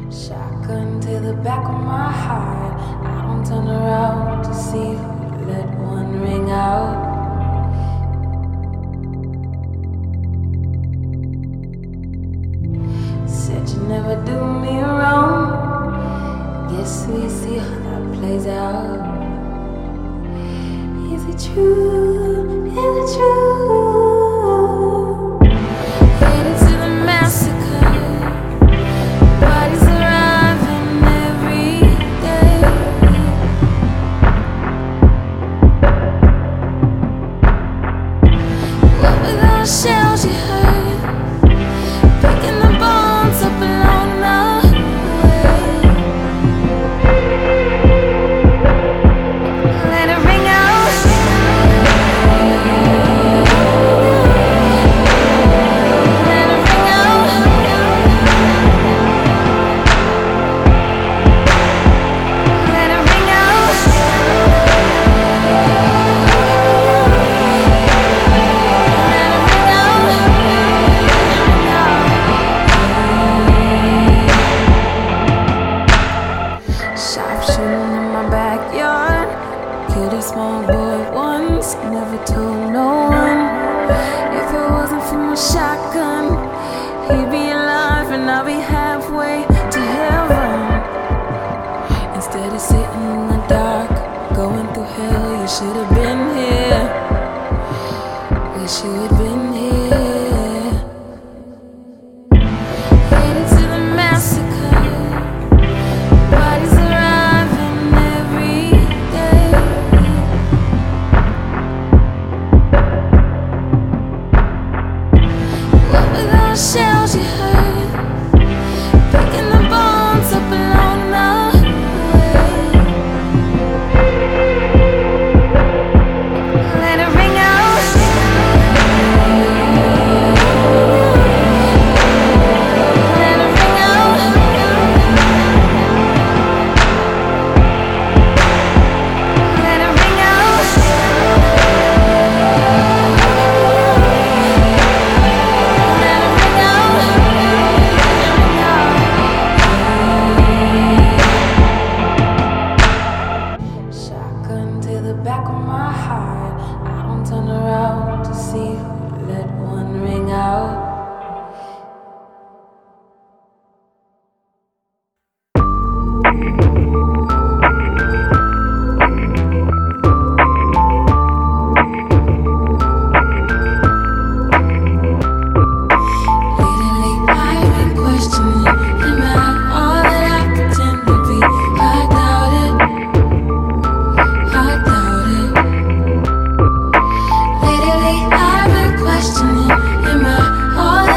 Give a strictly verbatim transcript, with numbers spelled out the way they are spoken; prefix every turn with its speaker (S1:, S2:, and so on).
S1: Shotgun to the back of my heart. I don't turn around to see who let one ring out. Said you never do me wrong. Guess we see how that plays out. Is it true? Is it true? Headed to the massacre. Bodies arriving every day. What were those shells you heard? Picking the bones up along the way. Let it ring out. Let it ring out. Let it ring out. Sharpshooter in my backyard. Killed a small boy once, never told no one. If it wasn't for my shotgun, he'd be alive and I'll be halfway to heaven. Instead of sitting in the dark, going through hell, you should have been here. Wish you had been here. Headed to the massacre. Bodies arriving every day. What were those shells you heard? Picking the bones up along the way. Let it ring out. Let it ring out. Let it ring out. Let it ring out. Shotgun to the back of my heart. I don't turn around to see who let one ring out. Lately I've been questioning, am I all that I pretend to be? I doubt it, I doubt it. Lately I've been questioning, am I all